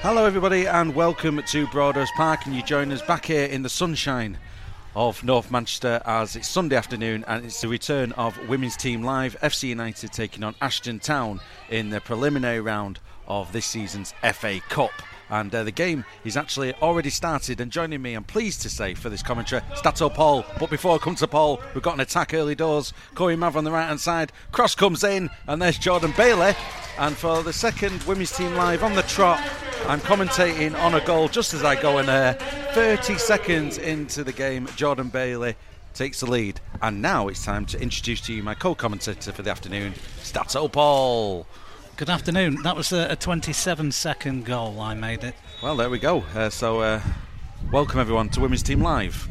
Hello everybody and welcome to Broadhurst Park, and you join us back here in the sunshine of North Manchester as it's Sunday afternoon and it's the return of Women's Team Live. FC United taking on Ashton Town in the preliminary round of this season's FA Cup. And the game is actually already started, and joining me, I'm pleased to say, for this commentary, Stato Paul. But before I come to Paul, we've got an attack early doors. Corey Mav on the right hand side, cross comes in, and there's Jordan Bailey. And for the second Women's Team Live on the trot, I'm commentating on a goal just as I go in there. 30 seconds into the game, Jordan Bailey takes the lead. And now it's time to introduce to you my co-commentator for the afternoon, Stato Paul. Good afternoon. That was a 27-second goal. I made it. Well, there we go. So welcome everyone to Women's Team Live.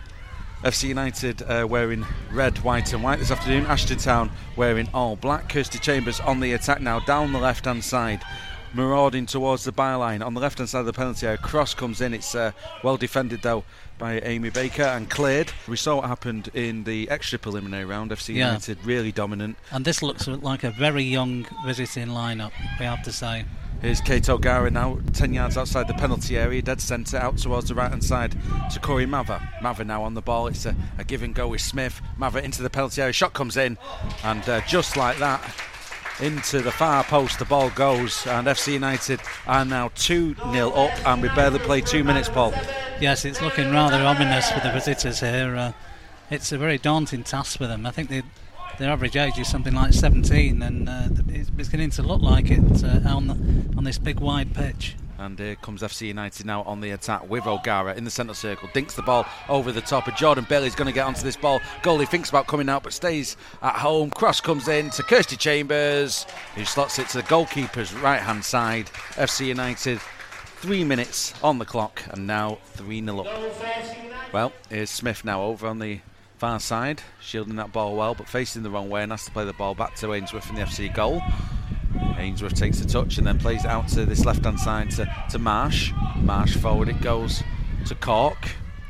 FC United wearing red, white and white this afternoon. Ashton Town wearing all black. Kirsty Chambers on the attack now, down the left-hand side, marauding towards the byline. On the left-hand side of the penalty area, cross comes in. It's well defended though by Amy Baker and cleared. We saw what happened in the extra preliminary round. FC United really dominant. And this looks like a very young visiting lineup, we have to say. Here's Kate O'Gara now, 10 yards outside the penalty area, dead centre, out towards the right-hand side to Corey Mather. Mather now on the ball, it's a give and go with Smith. Mather into the penalty area, shot comes in, and just like that, into the far post the ball goes, and FC United are now 2-0 up, and we barely played 2 minutes, Paul. Yes, it's looking rather ominous for the visitors here. It's a very daunting task for them. I think their average age is something like 17, and it's beginning to look like it on this big wide pitch. And here comes FC United now on the attack with O'Gara in the centre circle, dinks the ball over the top, and Jordan Bailey's going to get onto this ball. Goalie thinks about coming out but stays at home. Cross comes in to Kirsty Chambers, who slots it to the goalkeeper's right hand side. FC United 3 minutes on the clock and now 3-0 up. Well, here's Smith now over on the far side, shielding that ball well but facing the wrong way, and has to play the ball back to Ainsworth in the FC goal. Ainsworth takes the touch and then plays it out to this left hand side to Marsh. Marsh forward it goes to Cork.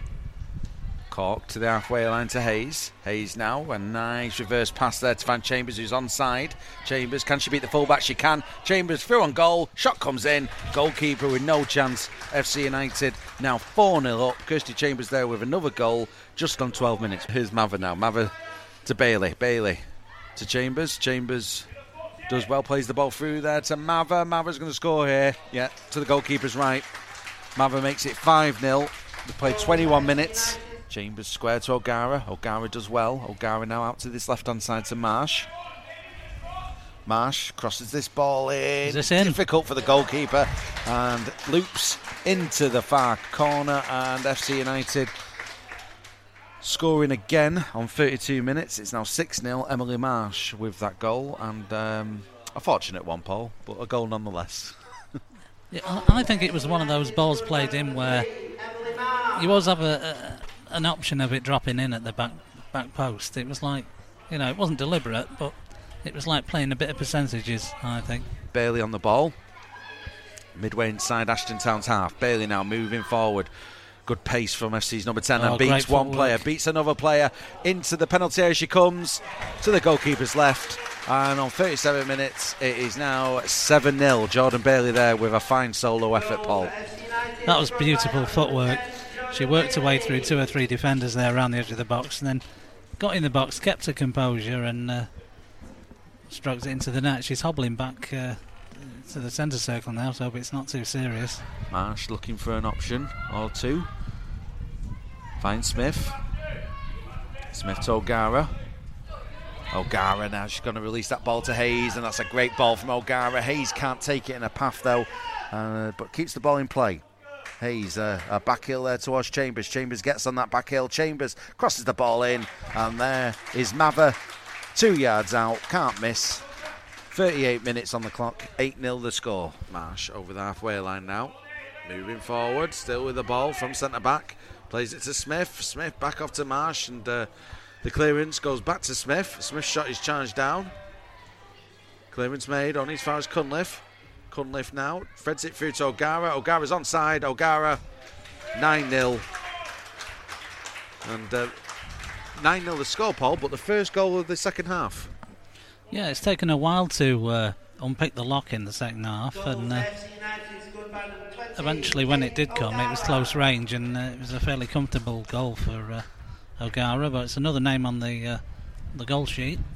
Cork to the halfway line to Hayes. Hayes now, a nice reverse pass there to find Chambers, who's onside. Chambers, can she beat the fullback? She can. Chambers through on goal, shot comes in, goalkeeper with no chance. FC United now 4-0 up. Kirsty Chambers there with another goal just on 12 minutes. Here's Mather now, Mather to Bailey, Bailey to Chambers. Chambers does well, plays the ball through there to Mather. Mather's going to score here, yeah, to the goalkeeper's right. Mather makes it 5-0. We played 21 minutes. Chambers square to O'Gara. O'Gara does well. O'Gara now out to this left-hand side to Marsh. Marsh crosses this ball in. Is this in? Difficult for the goalkeeper and loops into the far corner, and FC United scoring again on 32 minutes. It's now 6-0. Emily Marsh with that goal, and a fortunate one, Paul, but a goal nonetheless. Yeah, I think it was one of those balls played in where you always have an option of it dropping in at the back post. It was like, it wasn't deliberate, but it was like playing a bit of percentages, I think. Bailey on the ball, midway inside Ashton Town's half. Bailey now moving forward. Good pace from FC's number 10 and beats one player, beats another player. Into the penalty area she comes, to the goalkeeper's left. And on 37 minutes, it is now 7-0. Jordan Bailey there with a fine solo effort, Paul. That was beautiful footwork. She worked her way through 2 or 3 defenders there around the edge of the box, and then got in the box, kept her composure, and stroked it into the net. She's hobbling back to the centre circle now, so I hope it's not too serious. Marsh looking for an option or two. Finds Smith. Smith to O'Gara. O'Gara now, she's going to release that ball to Hayes, and that's a great ball from O'Gara. Hayes can't take it in a path though, but keeps the ball in play. Hayes, a back heel there towards Chambers. Chambers gets on that back heel. Chambers crosses the ball in, and there is Mather, 2 yards out, can't miss. 38 minutes on the clock, 8-0 the score. Marsh over the halfway line now, moving forward, still with the ball from centre back. Plays it to Smith. Smith back off to Marsh, and the clearance goes back to Smith. Smith's shot is charged down. Clearance made only as far as Cunliffe. Cunliffe now threads it through to O'Gara. O'Gara's onside. O'Gara 9-0. And 9-0 the score, Paul, but the first goal of the second half. Yeah, it's taken a while to unpick the lock in the second half, and eventually, when it did come, it was close range, and it was a fairly comfortable goal for O'Gara. But it's another name on the goal sheet.